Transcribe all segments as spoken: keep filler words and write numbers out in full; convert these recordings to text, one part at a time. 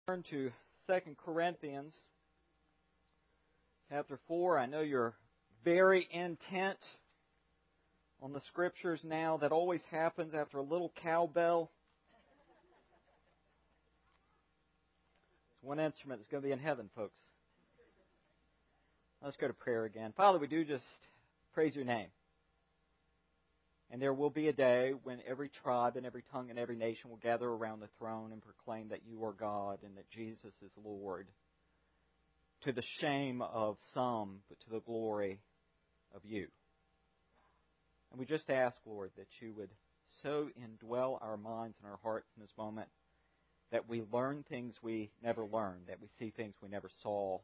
Turn to Second Corinthians chapter four. I know you're very intent on the Scriptures now. That always happens after a little cowbell. It's one instrument that's going to be in heaven, folks. Let's go to prayer again. Father, we do just praise your name. And there will be a day when every tribe and every tongue and every nation will gather around the throne and proclaim that you are God and that Jesus is Lord, to the shame of some, but to the glory of you. And we just ask, Lord, that you would so indwell our minds and our hearts in this moment that we learn things we never learned, that we see things we never saw,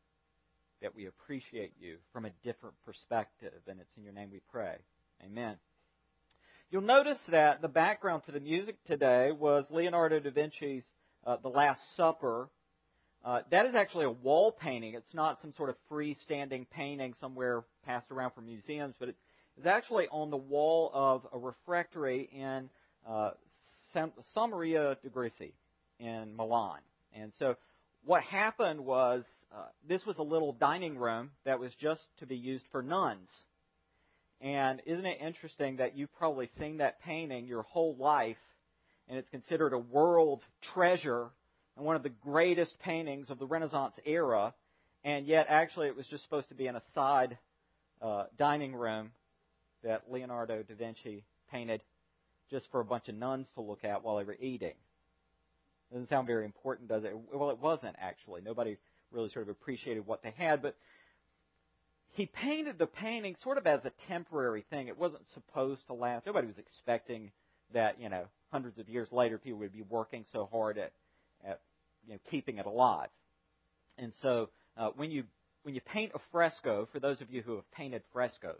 that we appreciate you from a different perspective. And it's in your name we pray. Amen. You'll notice that the background to the music today was Leonardo da Vinci's uh, The Last Supper. Uh, that is actually a wall painting. It's not some sort of freestanding painting somewhere passed around for museums, but it is actually on the wall of a refectory in uh, San, San Maria de Grisi in Milan. And so what happened was uh, this was a little dining room that was just to be used for nuns. And isn't it interesting that you've probably seen that painting your whole life, and it's considered a world treasure and one of the greatest paintings of the Renaissance era, and yet actually it was just supposed to be in a side uh, dining room that Leonardo da Vinci painted just for a bunch of nuns to look at while they were eating. Doesn't sound very important, does it? Well, it wasn't actually. Nobody really sort of appreciated what they had, but he painted the painting sort of as a temporary thing. It wasn't supposed to last. Nobody was expecting that, you know, hundreds of years later people would be working so hard at, at you know, keeping it alive. And so uh, when you when you paint a fresco, for those of you who have painted frescoes,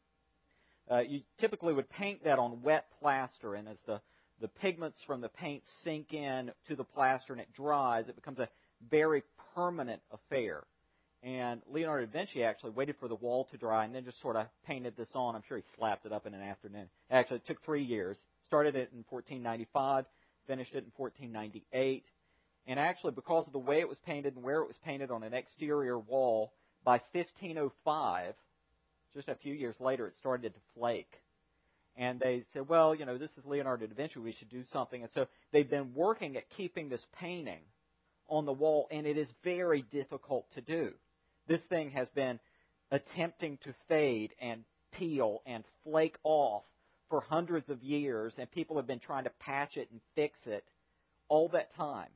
uh, you typically would paint that on wet plaster, and as the, the pigments from the paint sink in to the plaster and it dries, it becomes a very permanent affair. And Leonardo da Vinci actually waited for the wall to dry and then just sort of painted this on. I'm sure he slapped it up in an afternoon. Actually, it took three years. Started it in fourteen ninety-five, finished it in fourteen ninety-eight. And actually, because of the way it was painted and where it was painted on an exterior wall, by fifteen oh five, just a few years later, it started to flake. And they said, well, you know, this is Leonardo da Vinci. We should do something. And so they've been working at keeping this painting on the wall, and it is very difficult to do. This thing has been attempting to fade and peel and flake off for hundreds of years, and people have been trying to patch it and fix it all that time.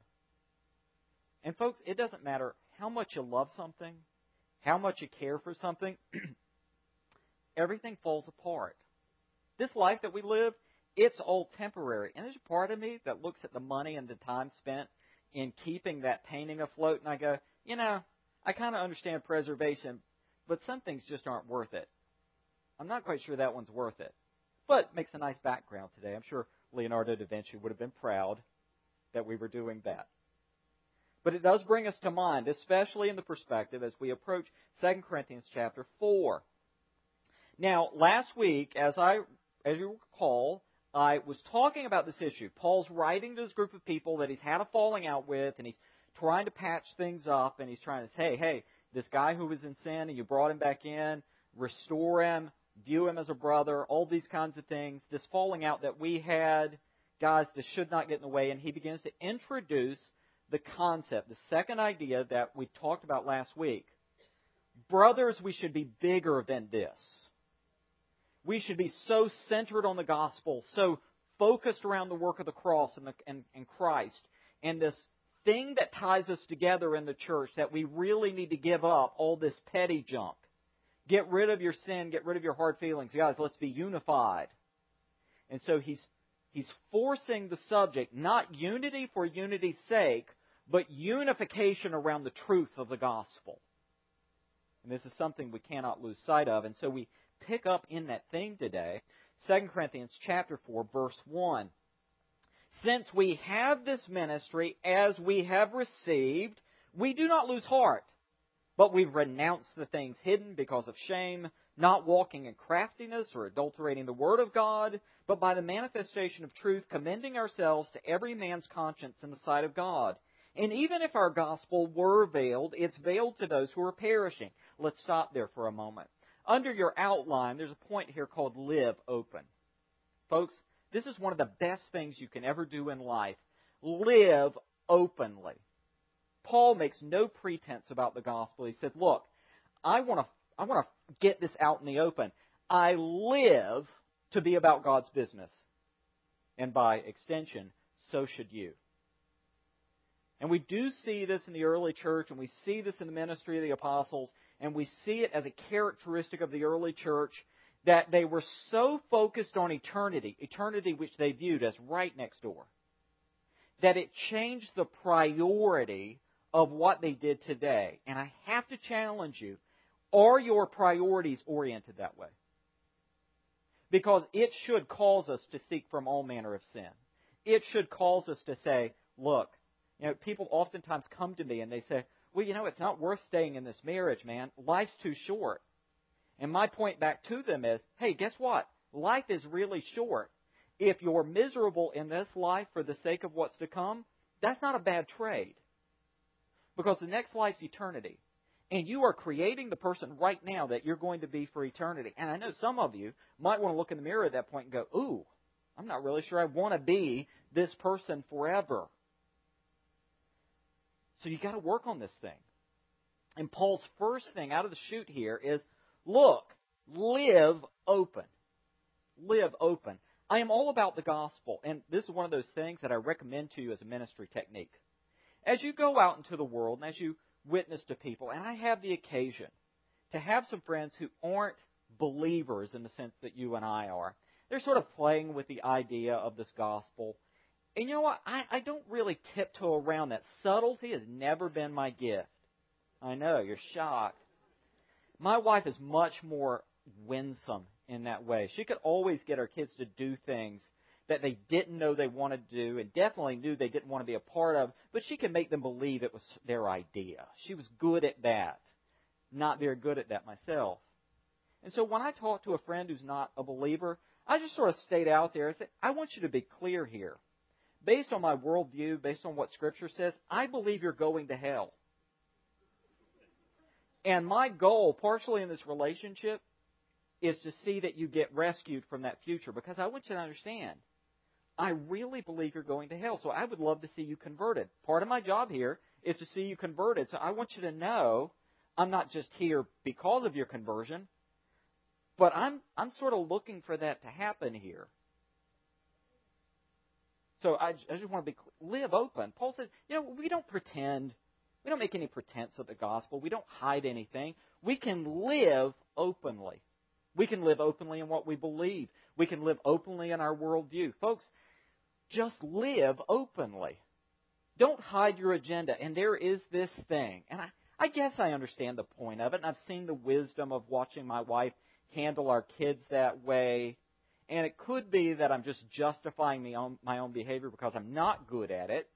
And folks, it doesn't matter how much you love something, how much you care for something, everything falls apart. This life that we live, it's all temporary. And there's a part of me that looks at the money and the time spent in keeping that painting afloat, and I go, you know, I kind of understand preservation, but some things just aren't worth it. I'm not quite sure that one's worth it. But it makes a nice background today. I'm sure Leonardo da Vinci would have been proud that we were doing that. But it does bring us to mind, especially in the perspective as we approach Second Corinthians chapter four. Now, last week, as I, as you recall, I was talking about this issue. Paul's writing to this group of people that he's had a falling out with, and he's trying to patch things up, and he's trying to say, hey, hey, this guy who was in sin, and you brought him back in, restore him, view him as a brother, all these kinds of things. This falling out that we had, guys, this should not get in the way. And he begins to introduce the concept, the second idea that we talked about last week. Brothers, we should be bigger than this. We should be so centered on the gospel, so focused around the work of the cross and, the, and, and Christ, and this thing that ties us together in the church, that we really need to give up all this petty junk. Get rid of your sin, get rid of your hard feelings. Guys, let's be unified. And so he's he's forcing the subject, not unity for unity's sake, but unification around the truth of the gospel. And this is something we cannot lose sight of. And so we pick up in that theme today, Second Corinthians chapter four, verse one. Since we have this ministry as we have received, we do not lose heart, but we renounce the things hidden because of shame, not walking in craftiness or adulterating the word of God, but by the manifestation of truth, commending ourselves to every man's conscience in the sight of God. And even if our gospel were veiled, it's veiled to those who are perishing. Let's stop there for a moment. Under your outline, there's a point here called live open. Folks, this is one of the best things you can ever do in life. Live openly. Paul makes no pretense about the gospel. He said, look, I want to I want to get this out in the open. I live to be about God's business. And by extension, so should you. And we do see this in the early church, and we see this in the ministry of the apostles, and we see it as a characteristic of the early church that they were so focused on eternity, eternity which they viewed as right next door, that it changed the priority of what they did today. And I have to challenge you, are your priorities oriented that way? Because it should cause us to seek from all manner of sin. It should cause us to say, look, you know, people oftentimes come to me and they say, well, you know, it's not worth staying in this marriage, man. Life's too short. And my point back to them is, hey, guess what? Life is really short. If you're miserable in this life for the sake of what's to come, that's not a bad trade. Because the next life's eternity. And you are creating the person right now that you're going to be for eternity. And I know some of you might want to look in the mirror at that point and go, ooh, I'm not really sure I want to be this person forever. So you've got to work on this thing. And Paul's first thing out of the chute here is, look, live open. Live open. I am all about the gospel. And this is one of those things that I recommend to you as a ministry technique. As you go out into the world and as you witness to people, and I have the occasion to have some friends who aren't believers in the sense that you and I are. They're sort of playing with the idea of this gospel. And you know what? I, I don't really tiptoe around that. Subtlety has never been my gift. I know, you're shocked. My wife is much more winsome in that way. She could always get our kids to do things that they didn't know they wanted to do and definitely knew they didn't want to be a part of, but she could make them believe it was their idea. She was good at that. Not very good at that myself. And so when I talk to a friend who's not a believer, I just sort of state out there and say, I want you to be clear here. Based on my worldview, based on what Scripture says, I believe you're going to hell. And my goal, partially in this relationship, is to see that you get rescued from that future. Because I want you to understand, I really believe you're going to hell. So I would love to see you converted. Part of my job here is to see you converted. So I want you to know I'm not just here because of your conversion, but I'm I'm sort of looking for that to happen here. So I, I just want to be live open. Paul says, you know, we don't pretend. We don't make any pretense of the gospel. We don't hide anything. We can live openly. We can live openly in what we believe. We can live openly in our worldview. Folks, just live openly. Don't hide your agenda. And there is this thing. And I, I guess I understand the point of it. And I've seen the wisdom of watching my wife handle our kids that way. And it could be that I'm just justifying my own, my own behavior because I'm not good at it.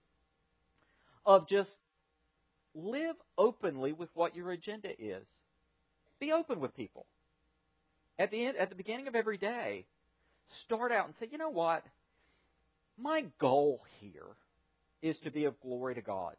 Of just live openly with what your agenda is. Be open with people. At the end, at the beginning of every day, start out and say, you know what? My goal here is to be of glory to God.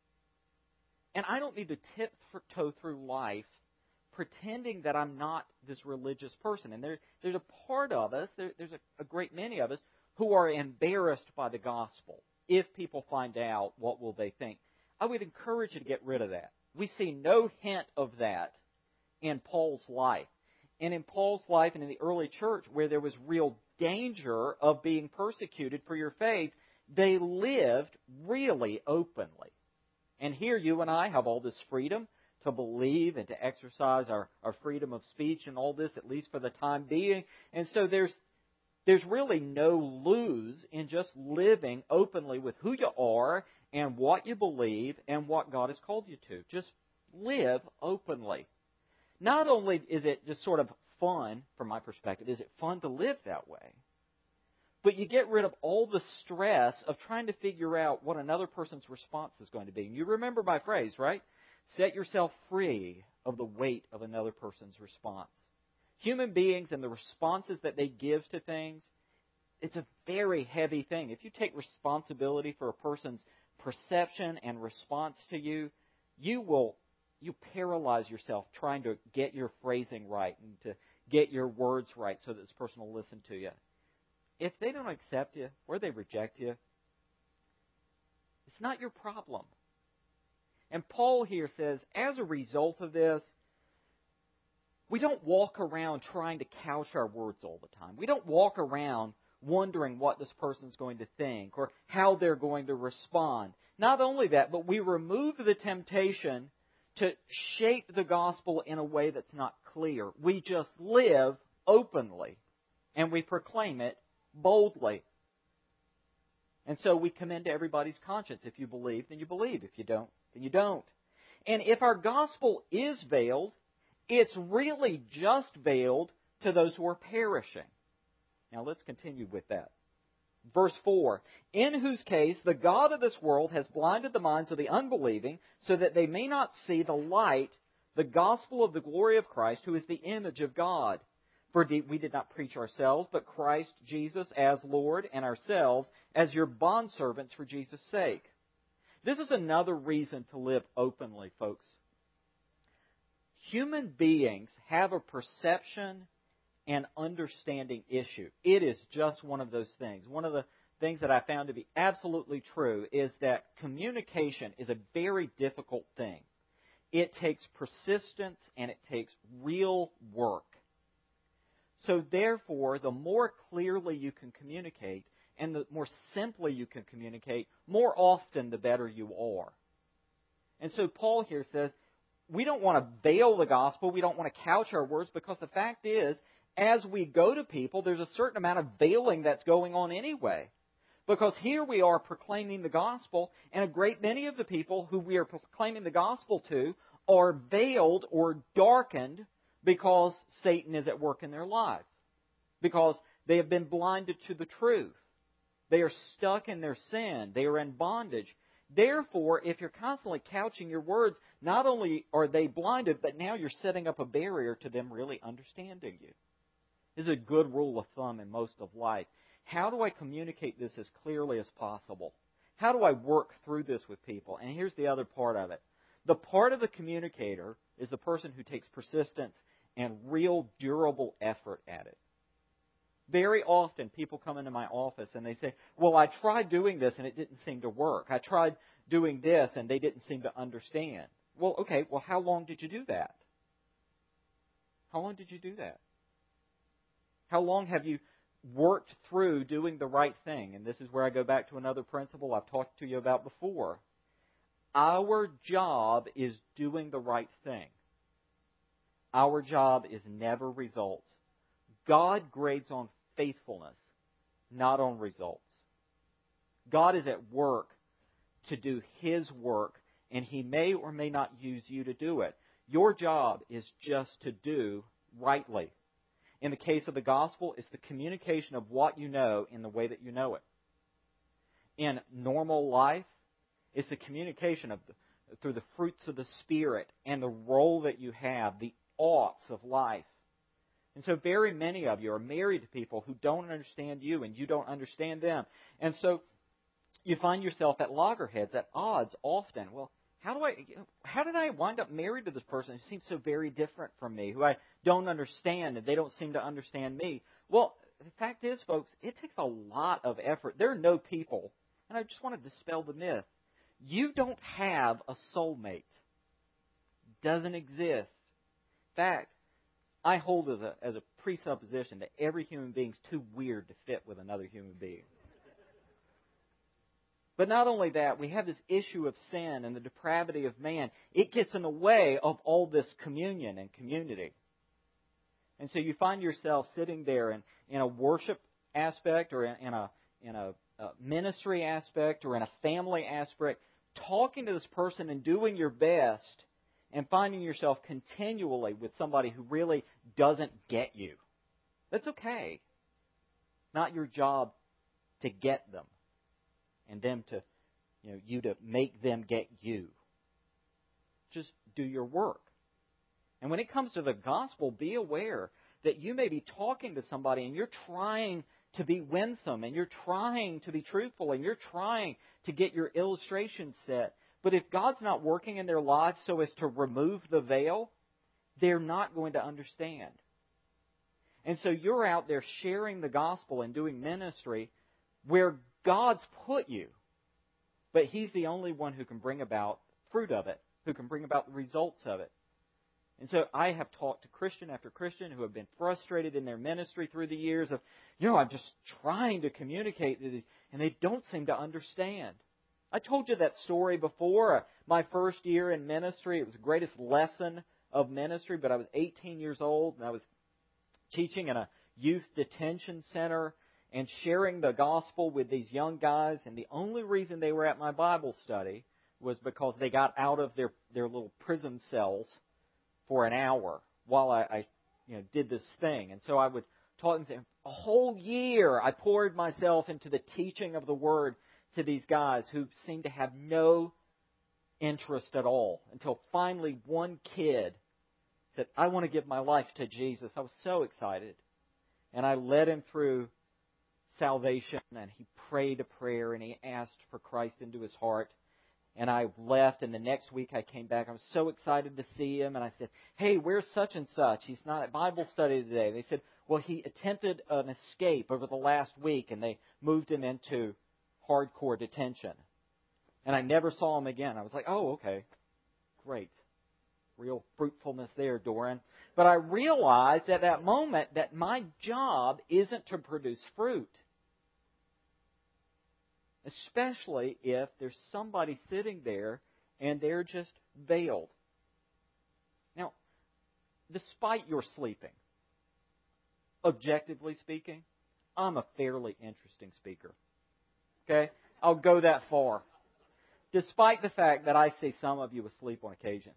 And I don't need to tiptoe through life pretending that I'm not this religious person. And there, there's a part of us, there, there's a, a great many of us, who are embarrassed by the gospel. If people find out, what will they think? I would encourage you to get rid of that. We see no hint of that in Paul's life. And in Paul's life and in the early church, where there was real danger of being persecuted for your faith, they lived really openly. And here you and I have all this freedom to believe and to exercise our, our freedom of speech and all this, at least for the time being. And so there's there's really no lose in just living openly with who you are and what you believe and what God has called you to. Just live openly. Not only is it just sort of fun, from my perspective, is it fun to live that way, but you get rid of all the stress of trying to figure out what another person's response is going to be. And you remember my phrase, right? Set yourself free of the weight of another person's response. Human beings and the responses that they give to things, it's a very heavy thing. If you take responsibility for a person's perception and response to you, you will you paralyze yourself trying to get your phrasing right and to get your words right so that this person will listen to you. If they don't accept you or they reject you, it's not your problem. And Paul here says, as a result of this, we don't walk around trying to couch our words all the time. We don't walk around wondering what this person's going to think or how they're going to respond. Not only that, but we remove the temptation to shape the gospel in a way that's not clear. We just live openly and we proclaim it boldly. And so we commend to everybody's conscience. If you believe, then you believe. If you don't, then you don't. And if our gospel is veiled, it's really just veiled to those who are perishing. Now let's continue with that. Verse four, in whose case the God of this world has blinded the minds of the unbelieving so that they may not see the light, the gospel of the glory of Christ, who is the image of God. For we did not preach ourselves, but Christ Jesus as Lord, and ourselves as your bondservants for Jesus' sake. This is another reason to live openly, folks. Human beings have a perception and understanding issue. It is just one of those things. One of the things that I found to be absolutely true is that communication is a very difficult thing. It takes persistence and it takes real work. So therefore, the more clearly you can communicate and the more simply you can communicate, more often the better you are. And so Paul here says, we don't want to veil the gospel, we don't want to couch our words, because the fact is, as we go to people, there's a certain amount of veiling that's going on anyway. Because here we are proclaiming the gospel, and a great many of the people who we are proclaiming the gospel to are veiled or darkened because Satan is at work in their life. Because they have been blinded to the truth. They are stuck in their sin. They are in bondage. Therefore, if you're constantly couching your words, not only are they blinded, but now you're setting up a barrier to them really understanding you. This is a good rule of thumb in most of life. How do I communicate this as clearly as possible? How do I work through this with people? And here's the other part of it. The part of the communicator is the person who takes persistence and real durable effort at it. Very often people come into my office and they say, well, I tried doing this and it didn't seem to work. I tried doing this and they didn't seem to understand. Well, okay, well, how long did you do that? How long did you do that? How long have you worked through doing the right thing? And this is where I go back to another principle I've talked to you about before. Our job is doing the right thing. Our job is never results. God grades on faithfulness, not on results. God is at work to do His work, and He may or may not use you to do it. Your job is just to do rightly. In the case of the gospel, it's the communication of what you know in the way that you know it. In normal life, it's the communication of the, through the fruits of the Spirit and the role that you have, the oughts of life. And so very many of you are married to people who don't understand you and you don't understand them. And so you find yourself at loggerheads, at odds often. Well, how do I, how did I wind up married to this person who seems so very different from me, who I don't understand and they don't seem to understand me? Well, the fact is, folks, it takes a lot of effort. There are no people, and I just want to dispel the myth. You don't have a soulmate. Doesn't exist. In fact, I hold as a, as a presupposition that every human being is too weird to fit with another human being. But not only that, we have this issue of sin and the depravity of man. It gets in the way of all this communion and community. And so you find yourself sitting there in, in a worship aspect or in, in, a, in a, a ministry aspect or in a family aspect, talking to this person and doing your best, and finding yourself continually with somebody who really doesn't get you. That's okay. Not your job to get them and them to, you know, you to make them get you. Just do your work. And when it comes to the gospel, be aware that you may be talking to somebody and you're trying to be winsome, and you're trying to be truthful, and you're trying to get your illustration set. But if God's not working in their lives so as to remove the veil, they're not going to understand. And so you're out there sharing the gospel and doing ministry where God's put you. But He's the only one who can bring about fruit of it, who can bring about the results of it. And so I have talked to Christian after Christian who have been frustrated in their ministry through the years of, you know, I'm just trying to communicate to these, and they don't seem to understand. I told you that story before. My first year in ministry, it was the greatest lesson of ministry, but I was eighteen years old, and I was teaching in a youth detention center and sharing the gospel with these young guys, and the only reason they were at my Bible study was because they got out of their, their little prison cells for an hour while I, I you know, did this thing. And so I would talk to them. A whole year I poured myself into the teaching of the Word to these guys who seemed to have no interest at all, until finally one kid said, I want to give my life to Jesus. I was so excited. And I led him through salvation, and he prayed a prayer, and he asked for Christ into his heart. And I left, and the next week I came back. I was so excited to see him, and I said, hey, where's such and such? He's not at Bible study today. They said, well, he attempted an escape over the last week, and they moved him into hardcore detention. And I never saw him again. I was like, oh, okay, great. Real fruitfulness there, Doran. But I realized at that moment that my job isn't to produce fruit. Especially if there's somebody sitting there and they're just veiled. Now, despite your sleeping, objectively speaking, I'm a fairly interesting speaker. Okay? I'll go that far. Despite the fact that I see some of you asleep on occasion.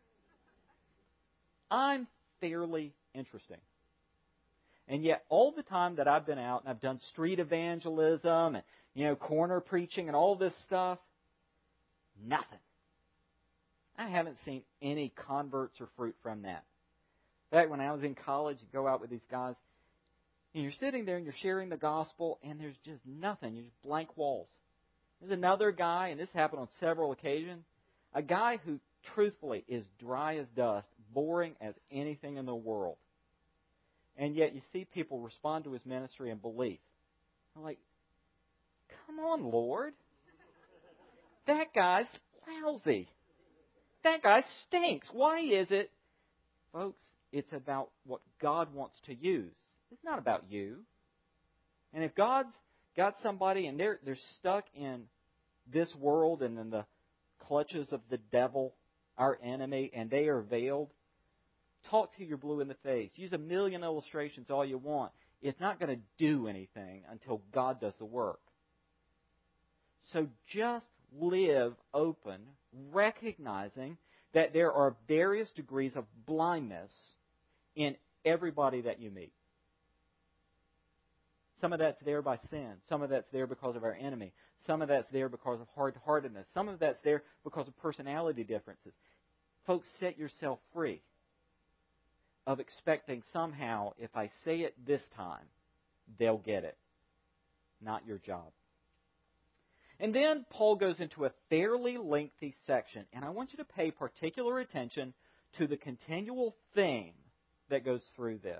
I'm fairly interesting. And yet, all the time that I've been out and I've done street evangelism and, you know, corner preaching and all this stuff, nothing. I haven't seen any converts or fruit from that. In fact, when I was in college, you go out with these guys, and you're sitting there and you're sharing the gospel, and there's just nothing. You're just blank walls. There's another guy, and this happened on several occasions, a guy who truthfully is dry as dust, boring as anything in the world. And yet you see people respond to his ministry and believe. I'm like, come on, Lord. That guy's lousy. That guy stinks. Why is it? Folks, it's about what God wants to use. It's not about you. And if God's got somebody and they're, they're stuck in this world and in the clutches of the devil, our enemy, and they are veiled, talk to your blue in the face. Use a million illustrations all you want. It's not going to do anything until God does the work. So just live open, recognizing that there are various degrees of blindness in everybody that you meet. Some of that's there by sin. Some of that's there because of our enemy. Some of that's there because of hard-heartedness. Some of that's there because of personality differences. Folks, set yourself free of expecting somehow, if I say it this time, they'll get it. Not your job. And then Paul goes into a fairly lengthy section, and I want you to pay particular attention to the continual theme that goes through this.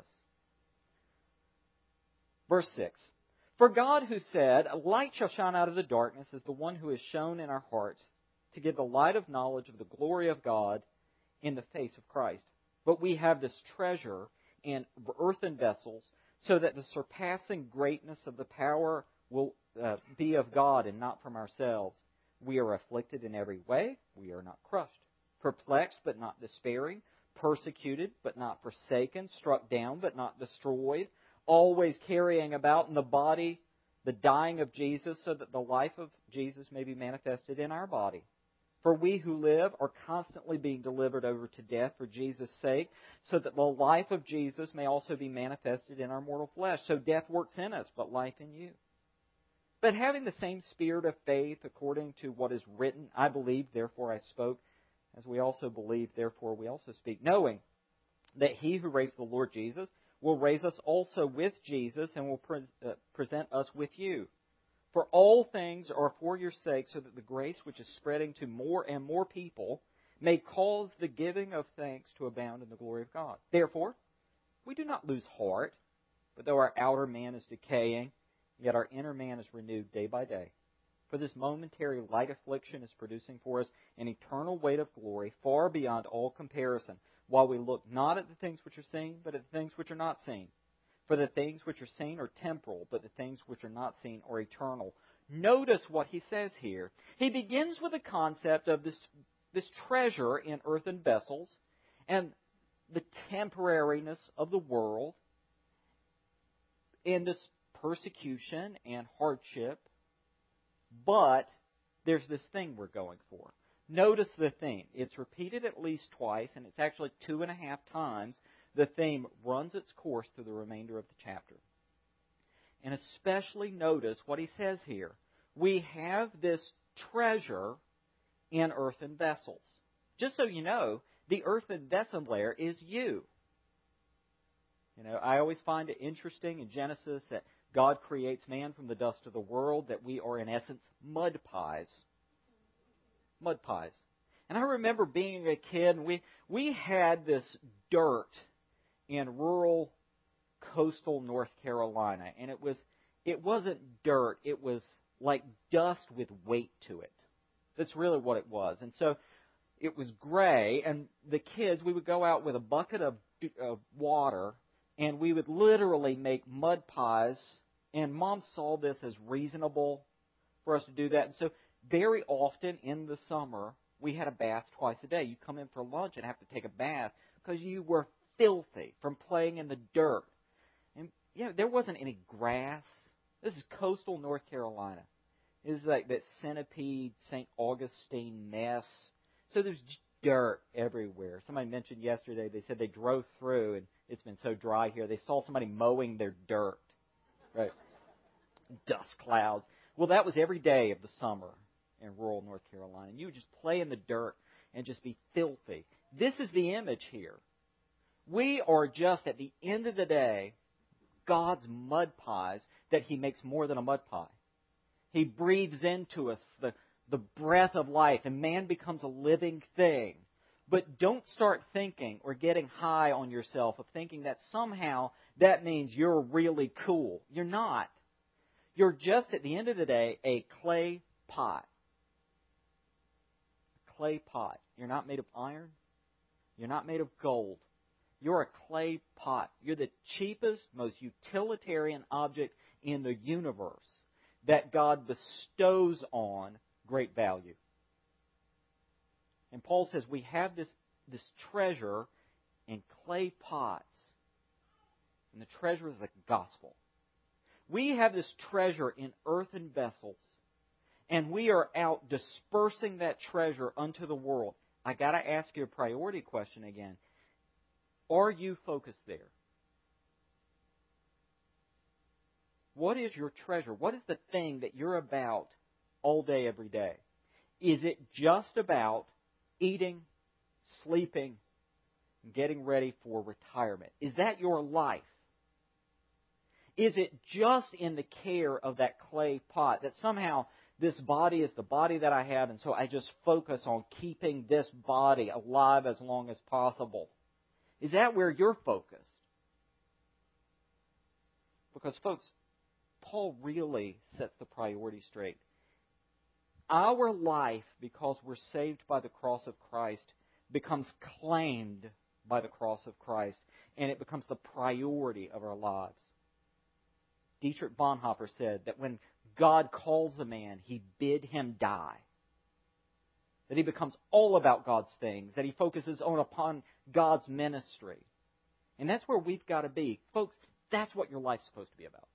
Verse six. For God who said, a light shall shine out of the darkness, is the one who has shone in our hearts to give the light of knowledge of the glory of God in the face of Christ. But we have this treasure in earthen vessels, so that the surpassing greatness of the power will uh, be of God and not from ourselves. We are afflicted in every way. We are not crushed. Perplexed, but not despairing. Persecuted, but not forsaken. Struck down, but not destroyed. Always carrying about in the body the dying of Jesus, so that the life of Jesus may be manifested in our body. For we who live are constantly being delivered over to death for Jesus' sake, so that the life of Jesus may also be manifested in our mortal flesh. So death works in us, but life in you. But having the same spirit of faith, according to what is written, I believed, therefore I spoke, as we also believe, therefore we also speak, knowing that He who raised the Lord Jesus will raise us also with Jesus and will pre- uh, present us with you. For all things are for your sake, so that the grace which is spreading to more and more people may cause the giving of thanks to abound in the glory of God. Therefore, we do not lose heart, but though our outer man is decaying, yet our inner man is renewed day by day. For this momentary light affliction is producing for us an eternal weight of glory far beyond all comparison, while we look not at the things which are seen, but at the things which are not seen. For the things which are seen are temporal, but the things which are not seen are eternal. Notice what he says here. He begins with the concept of this, this treasure in earthen vessels and the temporariness of the world and this persecution and hardship. But there's this thing we're going for. Notice the theme. It's repeated at least twice, and it's actually two and a half times. The theme runs its course through the remainder of the chapter. And especially notice what he says here. We have this treasure in earthen vessels. Just so you know, the earthen vessel there is you. You know, I always find it interesting in Genesis that God creates man from the dust of the world, that we are in essence mud pies. Mud pies. And I remember being a kid, and we, we had this dirt in rural coastal North Carolina. And it was it wasn't dirt, it was like dust with weight to it. That's really what it was. And so it was gray, and the kids, we would go out with a bucket of, of water, and we would literally make mud pies. And Mom saw this as reasonable for us to do that. And so very often in the summer, we had a bath twice a day. You come in for lunch and have to take a bath because you were filthy from playing in the dirt. And, you know, there wasn't any grass. This is coastal North Carolina. This is like that Centipede, Saint Augustine mess. So there's dirt everywhere. Somebody mentioned yesterday, they said they drove through, and it's been so dry here, they saw somebody mowing their dirt. Right? Dust clouds. Well, that was every day of the summer in rural North Carolina. And you would just play in the dirt and just be filthy. This is the image here. We are just, at the end of the day, God's mud pies that He makes more than a mud pie. He breathes into us the, the breath of life, and man becomes a living thing. But don't start thinking or getting high on yourself of thinking that somehow that means you're really cool. You're not. You're just, at the end of the day, a clay pot. A clay pot. You're not made of iron. You're not made of gold. You're a clay pot. You're the cheapest, most utilitarian object in the universe that God bestows on great value. And Paul says we have this, this treasure in clay pots. And the treasure is the gospel. We have this treasure in earthen vessels. And we are out dispersing that treasure unto the world. I got to ask you a priority question again. Are you focused there? What is your treasure? What is the thing that you're about all day, every day? Is it just about eating, sleeping, and getting ready for retirement? Is that your life? Is it just in the care of that clay pot that somehow this body is the body that I have, and so I just focus on keeping this body alive as long as possible? Is that where you're focused? Because, folks, Paul really sets the priority straight. Our life, because we're saved by the cross of Christ, becomes claimed by the cross of Christ, and it becomes the priority of our lives. Dietrich Bonhoeffer said that when God calls a man, He bid him die. That he becomes all about God's things, that he focuses on upon God's ministry. And that's where we've got to be. Folks, that's what your life's supposed to be about.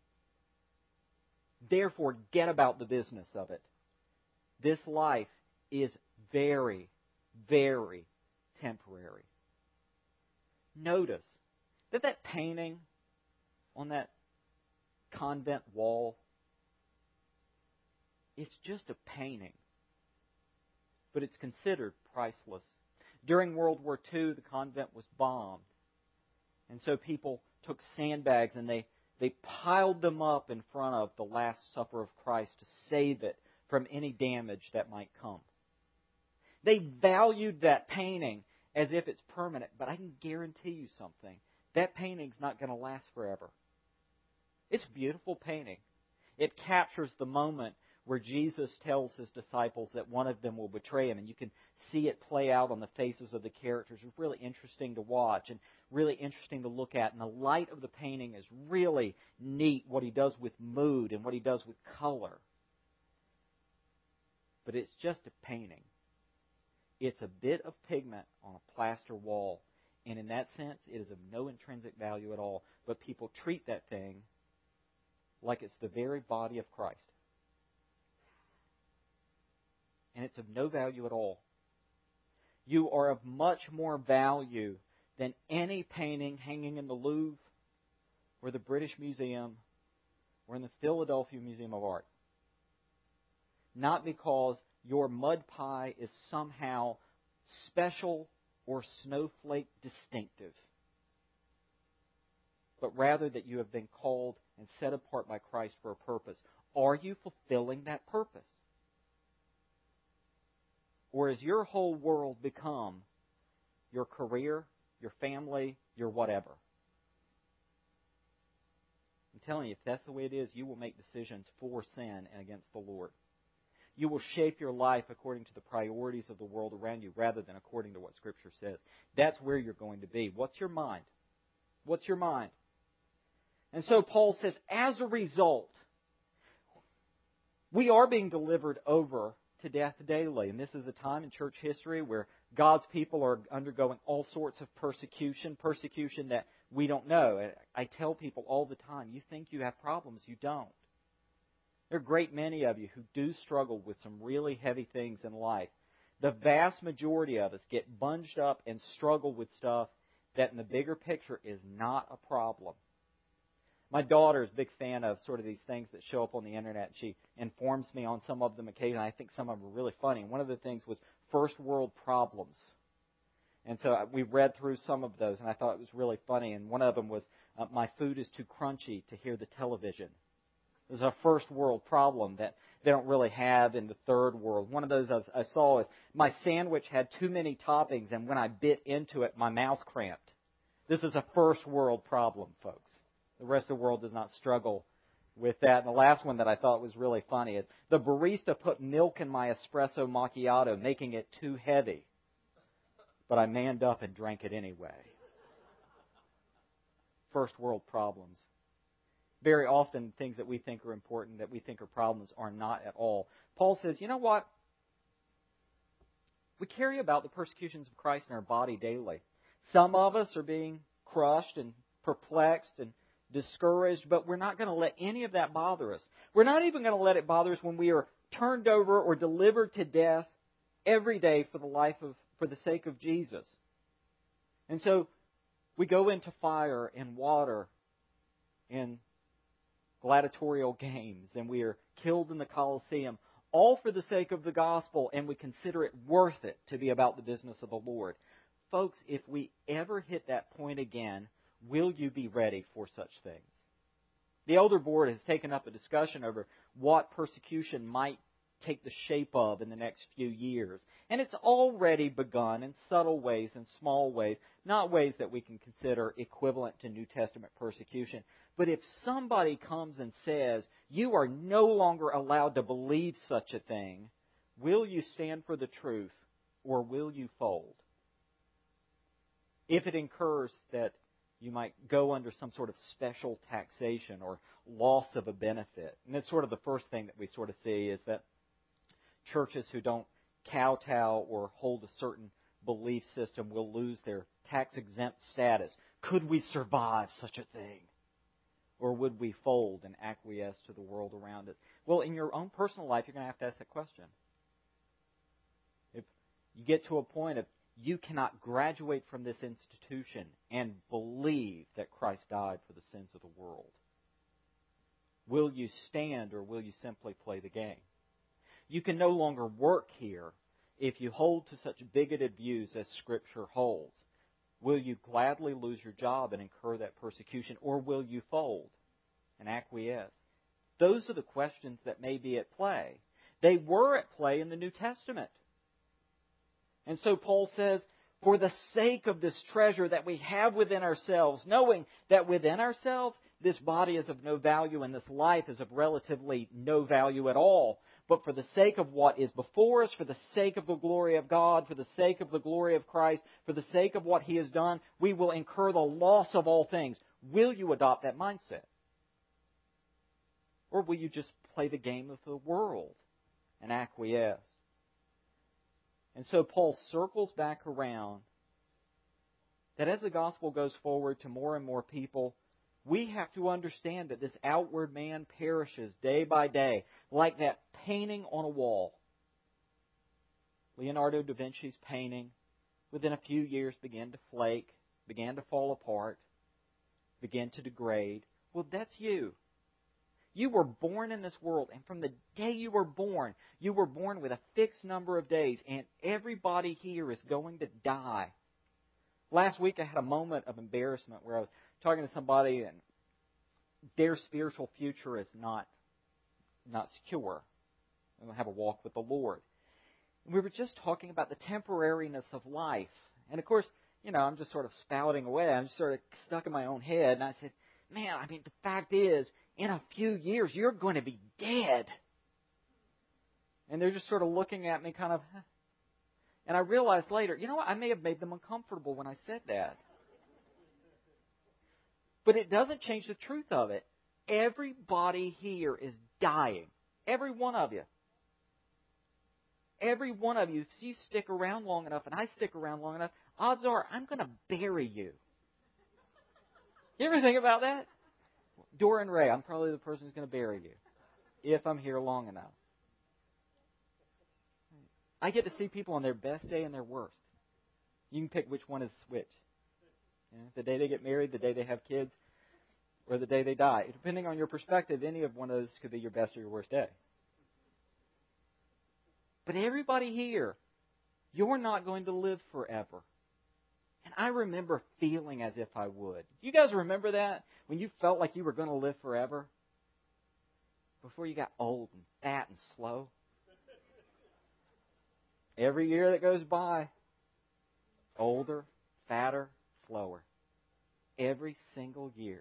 Therefore, get about the business of it. This life is very, very temporary. Notice that that painting on that convent wall, it's just a painting, but it's considered priceless. During World War Two, the convent was bombed. And so people took sandbags and they, they piled them up in front of the Last Supper of Christ to save it from any damage that might come. They valued that painting as if it's permanent, but I can guarantee you something. That painting's not going to last forever. It's a beautiful painting. It captures the moment where Jesus tells His disciples that one of them will betray Him, and you can see it play out on the faces of the characters. It's really interesting to watch and really interesting to look at, and the light of the painting is really neat, what He does with mood and what He does with color. But it's just a painting. It's a bit of pigment on a plaster wall, and in that sense, it is of no intrinsic value at all. But people treat that thing like it's the very body of Christ. And it's of no value at all. You are of much more value than any painting hanging in the Louvre or the British Museum or in the Philadelphia Museum of Art. Not because your mud pie is somehow special or snowflake distinctive, but rather that you have been called and set apart by Christ for a purpose. Are you fulfilling that purpose? Or has your whole world become your career, your family, your whatever? I'm telling you, if that's the way it is, you will make decisions for sin and against the Lord. You will shape your life according to the priorities of the world around you rather than according to what Scripture says. That's where you're going to be. What's your mind? What's your mind? And so Paul says, as a result, we are being delivered over to death daily. And this is a time in church history where God's people are undergoing all sorts of persecution, persecution that we don't know. I tell people all the time, you think you have problems, you don't. There are a great many of you who do struggle with some really heavy things in life. The vast majority of us get bunged up and struggle with stuff that in the bigger picture is not a problem. My daughter is a big fan of sort of these things that show up on the internet. She informs me on some of them occasionally. I think some of them are really funny. And one of the things was first world problems. And so we read through some of those, and I thought it was really funny. And one of them was, uh, my food is too crunchy to hear the television. There's a first world problem that they don't really have in the third world. One of those I saw is, my sandwich had too many toppings, and when I bit into it, my mouth cramped. This is a first world problem, folks. The rest of the world does not struggle with that. And the last one that I thought was really funny is, the barista put milk in my espresso macchiato, making it too heavy. But I manned up and drank it anyway. First world problems. Very often, things that we think are important, that we think are problems, are not at all. Paul says, you know what? We carry about the persecutions of Christ in our body daily. Some of us are being crushed and perplexed and discouraged, but we're not going to let any of that bother us. We're not even going to let it bother us when we are turned over or delivered to death every day for the life of, for the sake of Jesus. And so we go into fire and water and gladiatorial games, and we are killed in the Colosseum, all for the sake of the gospel, and we consider it worth it to be about the business of the Lord. Folks, if we ever hit that point again, will you be ready for such things? The Elder Board has taken up a discussion over what persecution might take the shape of in the next few years. And it's already begun in subtle ways, in small ways, not ways that we can consider equivalent to New Testament persecution. But if somebody comes and says, you are no longer allowed to believe such a thing, will you stand for the truth or will you fold? If it incurs that you might go under some sort of special taxation or loss of a benefit. And that's sort of the first thing that we sort of see is that churches who don't kowtow or hold a certain belief system will lose their tax-exempt status. Could we survive such a thing? Or would we fold and acquiesce to the world around us? Well, in your own personal life, you're going to have to ask that question. If you get to a point of you cannot graduate from this institution and believe that Christ died for the sins of the world, will you stand or will you simply play the game? You can no longer work here if you hold to such bigoted views as Scripture holds. Will you gladly lose your job and incur that persecution, or will you fold and acquiesce? Those are the questions that may be at play. They were at play in the New Testament. And so Paul says, for the sake of this treasure that we have within ourselves, knowing that within ourselves this body is of no value and this life is of relatively no value at all, but for the sake of what is before us, for the sake of the glory of God, for the sake of the glory of Christ, for the sake of what He has done, we will incur the loss of all things. Will you adopt that mindset? Or will you just play the game of the world and acquiesce? And so Paul circles back around that as the gospel goes forward to more and more people, we have to understand that this outward man perishes day by day, like that painting on a wall. Leonardo da Vinci's painting, within a few years, began to flake, began to fall apart, began to degrade. Well, that's you. You were born in this world, and from the day you were born, you were born with a fixed number of days, and everybody here is going to die. Last week I had a moment of embarrassment where I was talking to somebody, and their spiritual future is not, not secure. They don't have a walk with the Lord. And we were just talking about the temporariness of life. And of course, you know, I'm just sort of spouting away. I'm just sort of stuck in my own head. And I said, man, I mean, the fact is, in a few years, you're going to be dead. And they're just sort of looking at me kind of, huh. And I realized later, you know what, I may have made them uncomfortable when I said that. But it doesn't change the truth of it. Everybody here is dying. Every one of you. Every one of you, if you stick around long enough and I stick around long enough, odds are I'm going to bury you. You ever think about that? Dora and Ray, I'm probably the person who's going to bury you if I'm here long enough. I get to see people on their best day and their worst. You can pick which one is which. You know, the day they get married, the day they have kids, or the day they die. Depending on your perspective, any of one of those could be your best or your worst day. But everybody here, you're not going to live forever. And I remember feeling as if I would. You guys remember that? When you felt like you were going to live forever? Before you got old and fat and slow? Every year that goes by, older, fatter, slower. Every single year.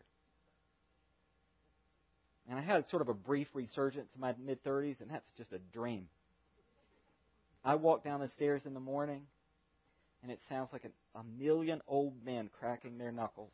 And I had sort of a brief resurgence in my mid-thirties, and that's just a dream. I walk down the stairs in the morning, and it sounds like a, a million old men cracking their knuckles.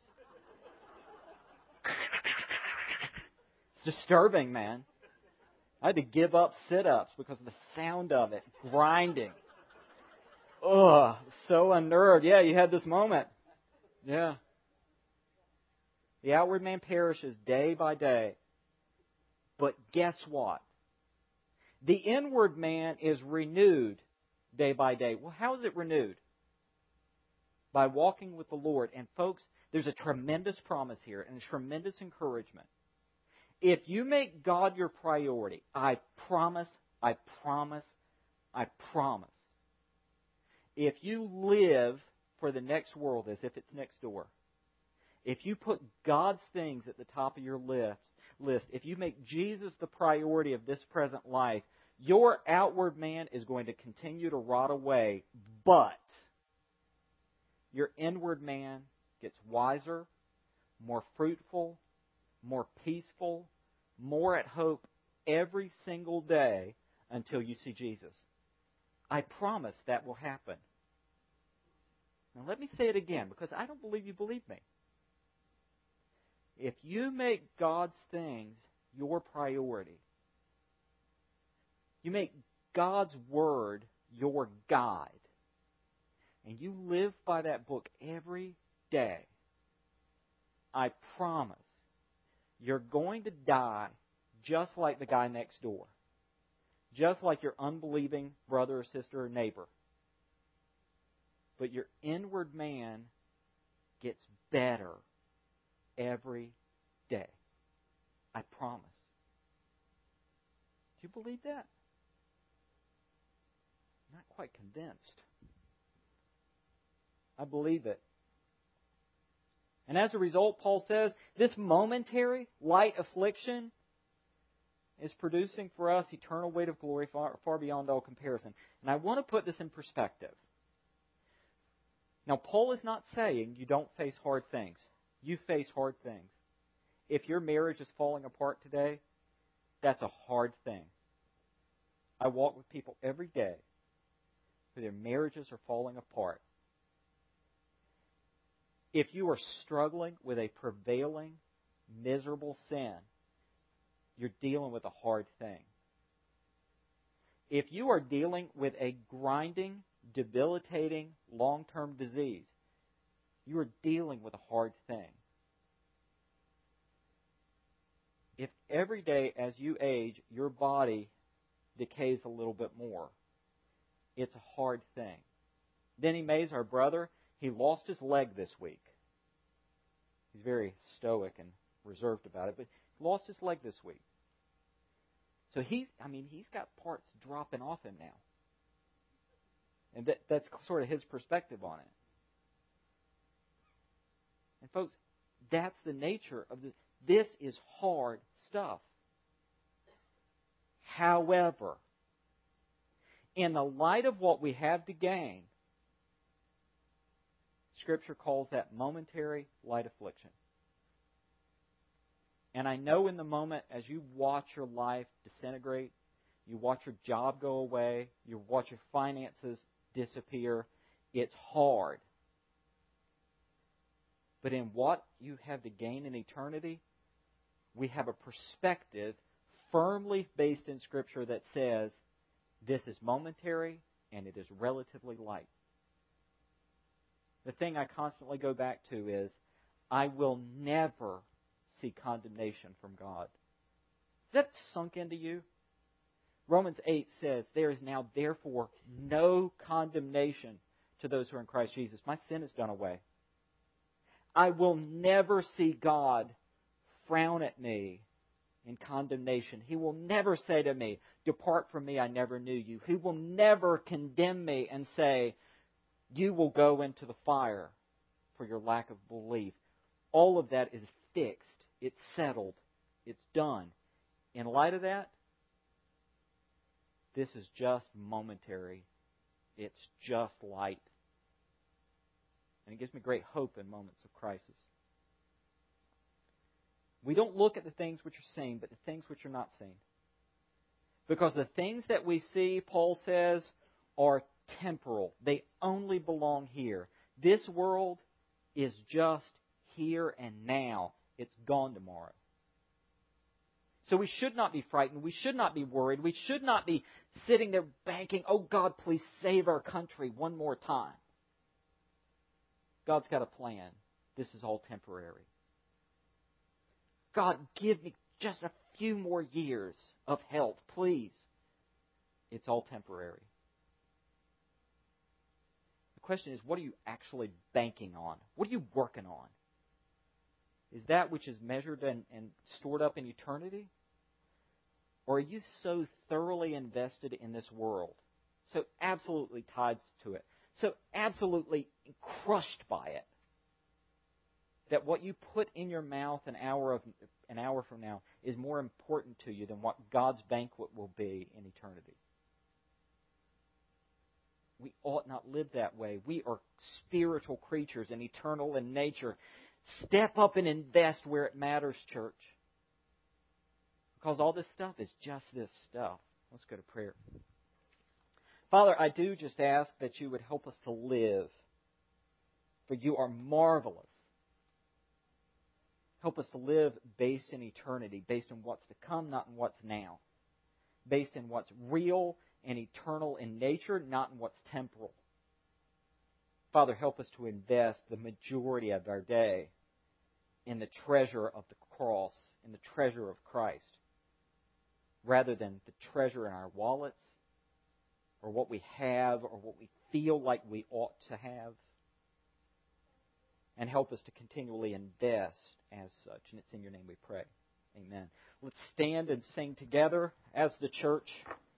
It's disturbing, man. I had to give up sit-ups because of the sound of it, grinding. Ugh, so unnerved. Yeah, you had this moment. Yeah. The outward man perishes day by day. But guess what? The inward man is renewed day by day. Well, how is it renewed? By walking with the Lord. And folks, there's a tremendous promise here and a tremendous encouragement. If you make God your priority, I promise, I promise, I promise. If you live for the next world as if it's next door, if you put God's things at the top of your list, list, if you make Jesus the priority of this present life, your outward man is going to continue to rot away, but your inward man gets wiser, more fruitful, more peaceful, more at hope every single day until you see Jesus. I promise that will happen. Now let me say it again, because I don't believe you believe me. If you make God's things your priority, you make God's Word your guide, and you live by that book every day, I promise you're going to die just like the guy next door, just like your unbelieving brother or sister or neighbor. But your inward man gets better every day. I promise. Do you believe that? I'm not quite convinced. I believe it. And as a result, Paul says, this momentary, light affliction is producing for us eternal weight of glory far, far beyond all comparison. And I want to put this in perspective. Now, Paul is not saying you don't face hard things. You face hard things. If your marriage is falling apart today, that's a hard thing. I walk with people every day who their marriages are falling apart. If you are struggling with a prevailing, miserable sin, you're dealing with a hard thing. If you are dealing with a grinding, debilitating, long-term disease, you are dealing with a hard thing. If every day as you age, your body decays a little bit more, it's a hard thing. Denny Mays, our brother, he lost his leg this week. He's very stoic and reserved about it, but he lost his leg this week. So he's, I mean, he's got parts dropping off him now. And that, that's sort of his perspective on it. And folks, that's the nature of this. This is hard stuff. However, in the light of what we have to gain, Scripture calls that momentary light affliction. And I know in the moment, as you watch your life disintegrate, you watch your job go away, you watch your finances disappear, it's hard. But in what you have to gain in eternity, we have a perspective firmly based in Scripture that says this is momentary and it is relatively light. The thing I constantly go back to is, I will never see condemnation from God. Is that sunk into you? Romans eight says, there is now therefore no condemnation to those who are in Christ Jesus. My sin is done away. I will never see God frown at me in condemnation. He will never say to me, depart from me, I never knew you. He will never condemn me and say, you will go into the fire for your lack of belief. All of that is fixed. It's settled. It's done. In light of that, this is just momentary. It's just light. And it gives me great hope in moments of crisis. We don't look at the things which are seen, but the things which are not seen. Because the things that we see, Paul says, are temporal. They only belong here. This world is just here and now. It's gone tomorrow. So we should not be frightened. We should not be worried. We should not be sitting there banking, oh God, please save our country one more time. God's got a plan. This is all temporary. God, give me just a few more years of health, please. It's all temporary. The question is, what are you actually banking on? What are you working on? Is that which is measured and, and stored up in eternity? Or are you so thoroughly invested in this world, so absolutely tied to it, so absolutely crushed by it, that what you put in your mouth an hour of an hour from now is more important to you than what God's banquet will be in eternity? We ought not live that way. We are spiritual creatures and eternal in nature. Step up and invest where it matters, church. Because all this stuff is just this stuff. Let's go to prayer. Father, I do just ask that you would help us to live, for you are marvelous. Help us to live based in eternity, based on what's to come, not in what's now. Based in what's real and eternal in nature, not in what's temporal. Father, help us to invest the majority of our day in the treasure of the cross, in the treasure of Christ, rather than the treasure in our wallets, or what we have, or what we feel like we ought to have. And help us to continually invest as such. And it's in your name we pray. Amen. Let's stand and sing together as the church.